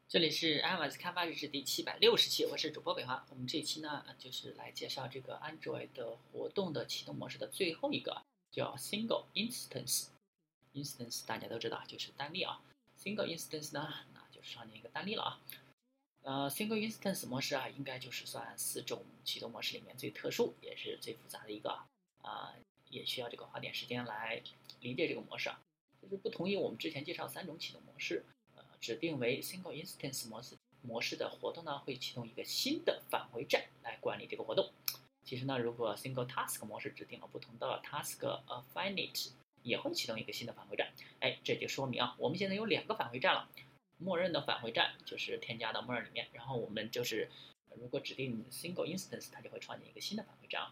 这里是 iOS 开发日志第760期，我是主播北华。我们这一期呢，就是来介绍这个 Android 的活动的启动模式的最后一个，叫 Single Instance。Instance 大家都知道就是单例啊。Single Instance 呢，那就是创建一个单例了啊。Single Instance 模式啊，应该就是算4种启动模式里面最特殊也是最复杂的一个也需要这个花点时间来理解这个模式啊。就是不同于我们之前介绍3种启动模式。指定为 Single Instance 模式的活动呢，会启动一个新的返回站来管理这个活动。其实呢，如果 Single Task 模式指定了不同的 Task Affinity， 也会启动一个新的返回站。哎，这就说明啊，我们现在有2个返回站了。默认的返回站就是添加到默认里面，然后我们就是如果指定 Single Instance， 它就会创建一个新的返回站。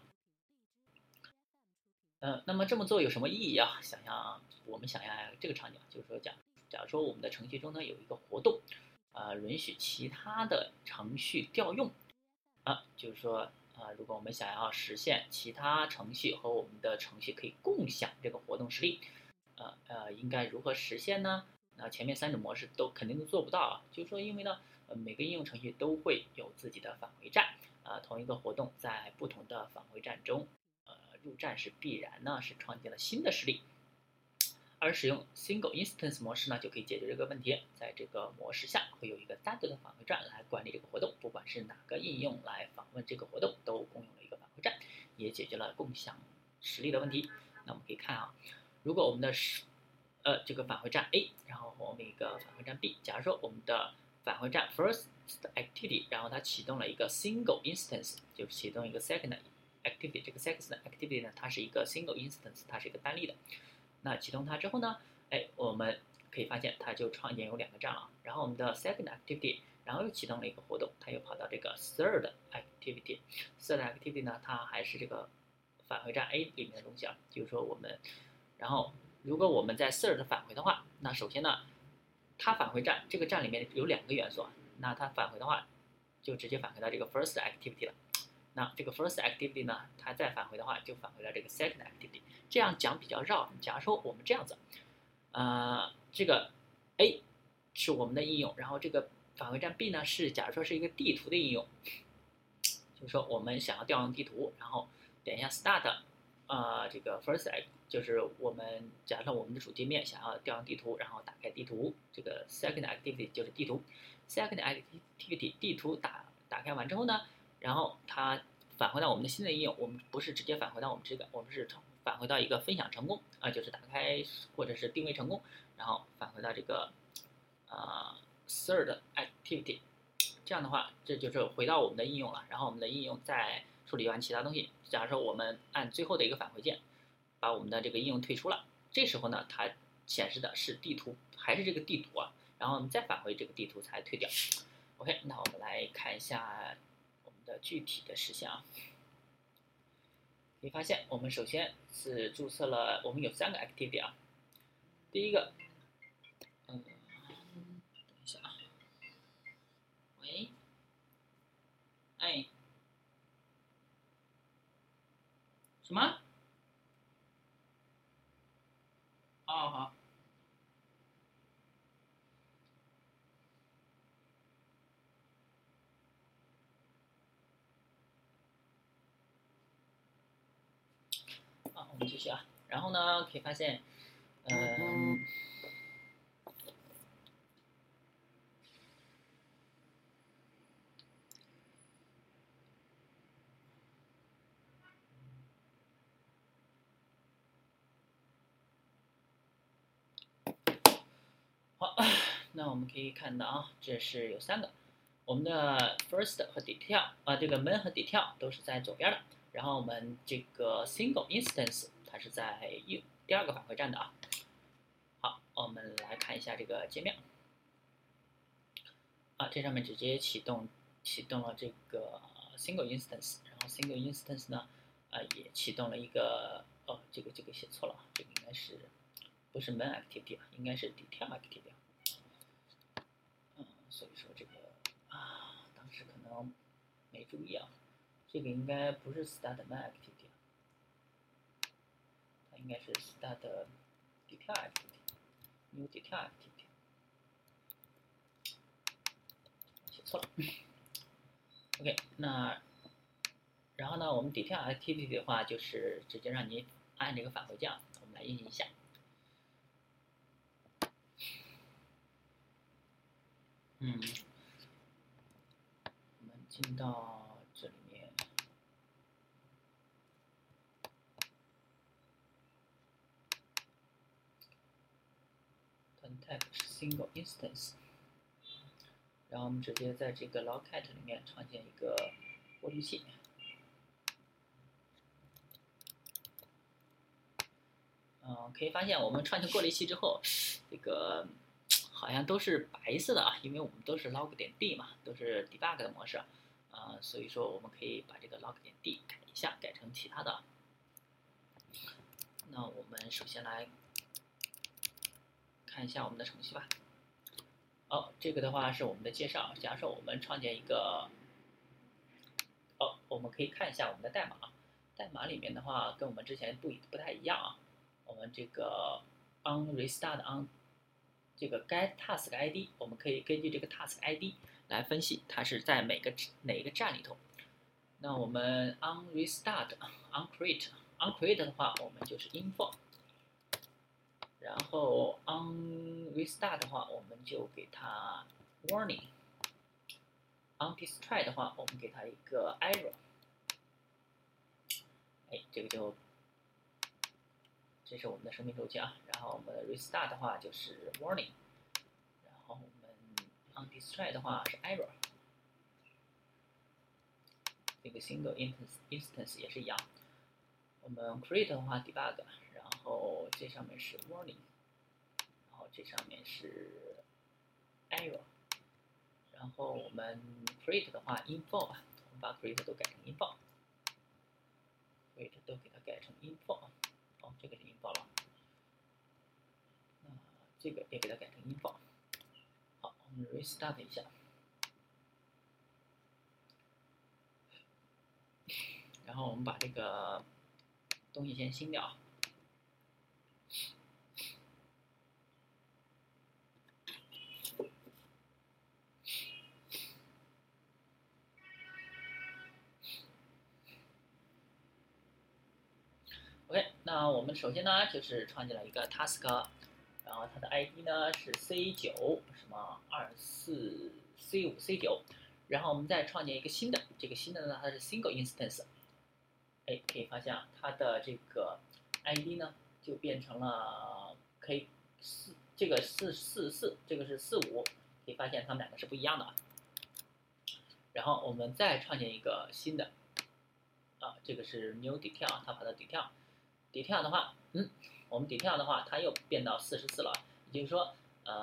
那么这么做有什么意义啊？我们想象这个场景，就是说假如说我们的程序中呢有一个活动，允许其他的程序调用，就是说如果我们想要实现其他程序和我们的程序可以共享这个活动实例，应该如何实现呢？那前面3种模式肯定都做不到啊。就是说，因为呢，每个应用程序都会有自己的返回站，同一个活动在不同的返回站中，入站是必然呢是创建了新的实例。而使用 Single Instance 模式呢，就可以解决这个问题。在这个模式下，会有一个单独的返回站来管理这个活动，不管是哪个应用来访问这个活动，都共用了一个返回站，也解决了共享实例的问题。那我们可以看啊，如果我们的这个返回站 A， 然后我们一个返回站 B， 假如说我们的返回站 First Activity， 然后它启动了一个 Single Instance， 就是启动一个 Second Activity， 这个 Second Activity 呢，它是一个 Single Instance， 它是一个单例的。那启动它之后呢，我们可以发现它就创建有2个站了。然后我们的 Second Activity， 然后又启动了一个活动，它又跑到这个 Third Activity。Third Activity 呢，它还是这个返回站 A 里面的东西啊。就是说然后如果我们在 Third 返回的话，那首先呢，它返回站这个站里面有2个元素，那它返回的话就直接返回到这个 First Activity 了。那这个 first activity 呢，它再返回的话，就返回到这个 second activity。这样讲比较绕。假如说我们这样子，这个 A 是我们的应用，然后这个返回站 B 呢假如说是一个地图的应用，就是说我们想要调用地图，然后点一下 start，这个 first act 就是我们假设我们的主界面想要调用地图，然后打开地图，这个 second activity 就是地图。second activity 地图打开完之后呢，然后它返回到我们的新的应用，我们不是直接返回到我们这个，我们是返回到一个分享成功就是打开或者是定位成功，然后返回到这个third activity。这样的话，这就是回到我们的应用了。然后我们的应用再处理完其他东西，假如说我们按最后的一个返回键，把我们的这个应用退出了，这时候呢，它显示的是地图，还是这个地图啊？然后我们再返回这个地图才退掉。OK， 那我们来看一下我们的具体的实现啊。可以发现，我们首先是注册了，我们有3个 activity 啊。第一个，等一下啊，喂，什么？好。我们继续啊。然后呢，可以发现，好，那我们可以看到啊，这是有3个，我们的 first 和 detail 这个 main 和 detail 都是在左边的，然后我们这个 single instance 它是在第2个返回站的啊。好，我们来看一下这个界面这上面直接启动了这个 single instance， 然后 single instance 呢也启动了一个这个写错了，这个应该是不是 main activity 应该是 detail activity。所以说这个当时可能没注意啊，这个应该不是 start main activity， 它应该是 start detail activity， new detail activity。 错了。OK， 那然后呢，我们 detail activity 的话，就是直接让你按这个返回键，我们来运行一下。我们进到这里面。Context single instance， 然后我们直接在这个 logcat 里面创建一个过滤器。可以发现我们创建过滤器之后，这个好像都是白色的啊，因为我们都是 log 点 d 嘛，都是 debug 的模式所以说我们可以把这个 log 点 d 改一下，改成其他的。那我们首先来看一下我们的程序吧。这个的话是我们的介绍。假设我们创建一个，我们可以看一下我们的代码。代码里面的话，跟我们之前不太一样啊。我们这个 on restart on 这个 get task ID， 我们可以根据这个 task ID 来分析它是在哪个站里头。那我们 on restart on create 的话，我们就是 info。然后 on restart 的话，我们就给它 warning。on destroy 的话，我们给它一个 error。这是我们的生命周期啊。然后我们 restart 的话就是 warning， 然后我们 on destroy 的话是 error。这个 single instance 也是一样。我们 create 的话 debug， 然后这上面是 warning， 然后这上面是 error。然后我们 create 的话 info， 我们把 create 都改成 info。create 都给它改成 info。这个是 info 了。那这个也给它改成 info。好，我们 restart 一下。然后我们把这个东西先清掉。OK， 那我们首先呢就是创建了一个 task， 然后它的 ID 呢是 C9 什么24 C5 C9， 然后我们再创建一个新的，这个新的呢它是 single instance。可以发现它的这个 ID 呢就变成了这个是44，这个是45，可以发现它们两个是不一样的。然后我们再创建一个新的，这个是 new detail， 它把它 detail 的话，我们 detail 的话，它又变到44了，也就是说，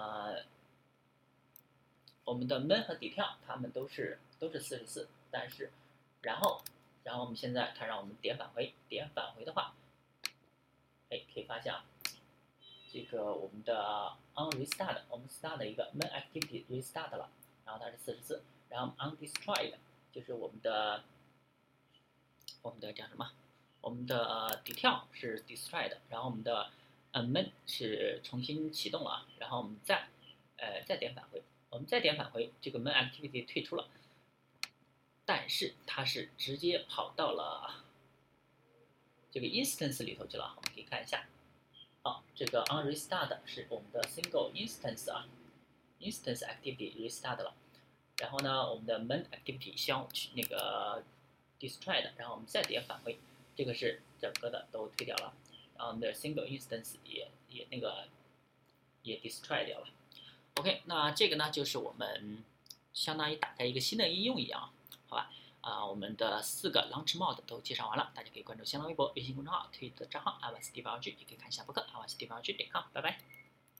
我们的 main 和 detail 它们都是44，但是，然后我们现在它让我们点返回的话，可以发现这个我们的 on restart， 我们 start 一个 main activity restart 了，然后它是44，然后 on destroyed 就是我们的叫什么？我们的 detail 是 destroyed， 然后我们的main 是重新启动了，然后我们再点返回，这个 main activity 退出了，但是它是直接跑到了这个 instance 里头去了。我们可以看一下，这个 on restart 是我们的 single instance instance activity restart 了，然后呢，我们的 main activity 那个 destroyed， 然后我们再点返回，这个是整个的都退掉了，然后我们的 single instance 也 destroy 掉了。OK， 那这个呢就是我们相当于打开一个新的应用一样，好吧？我们的4个 launch mode 都介绍完了，大家可以关注新浪微博、微信公众号、推特账号 iOS 地方日，也可以看一下博客 iOS 地方日.com，拜拜。